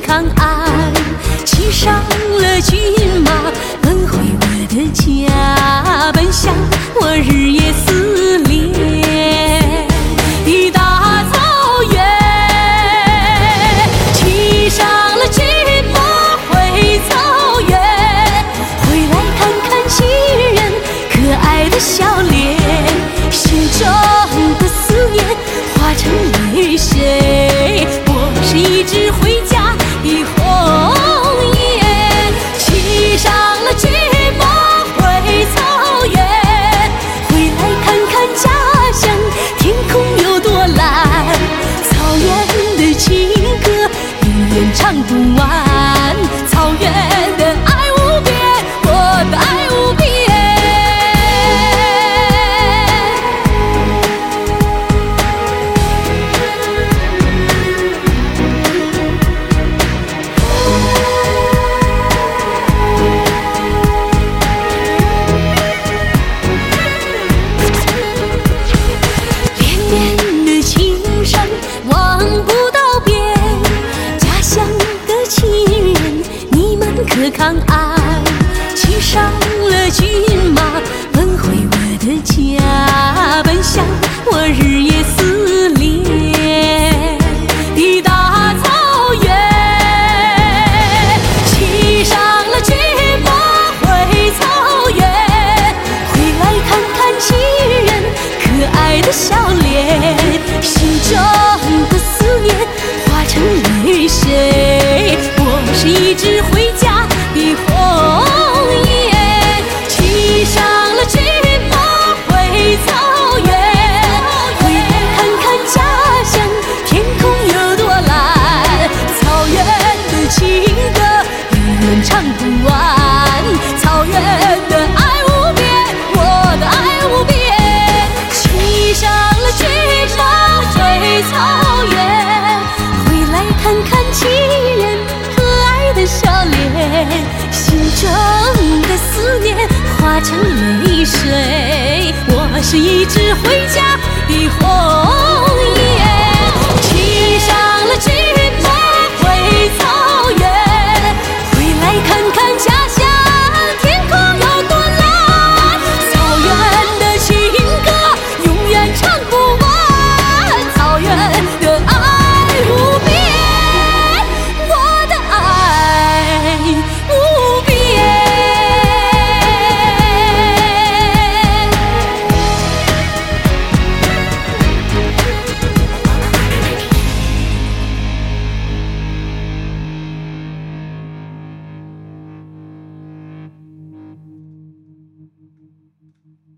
抗岸，骑上了骏马，奔回我的家，奔向我日夜思念的大草原。骑上了骏马回草原，回来看看亲人可爱的笑脸，心中的思念化成泪水。我是一只回家的鸿雁，骑上了骏马回草原，回来看看家乡天空有多蓝，草原的情歌永远唱不完，草原的爱无边，我的爱无边。可抗岸，骑上了骏马，奔回我的家，奔向我日夜思念的大草原。骑上了骏马回草原，回来看看亲人可爱的笑脸，心中的思念化成泪水。我是一只回家的鸿雁，骑上了骏马回草原，回来看看家乡天空有多蓝，草原的情歌永远唱不完，草原的爱无边，我的爱无边。骑上了骏马回草原，回来看看亲人可爱的笑脸，心中的思念化成泪水。我是一只回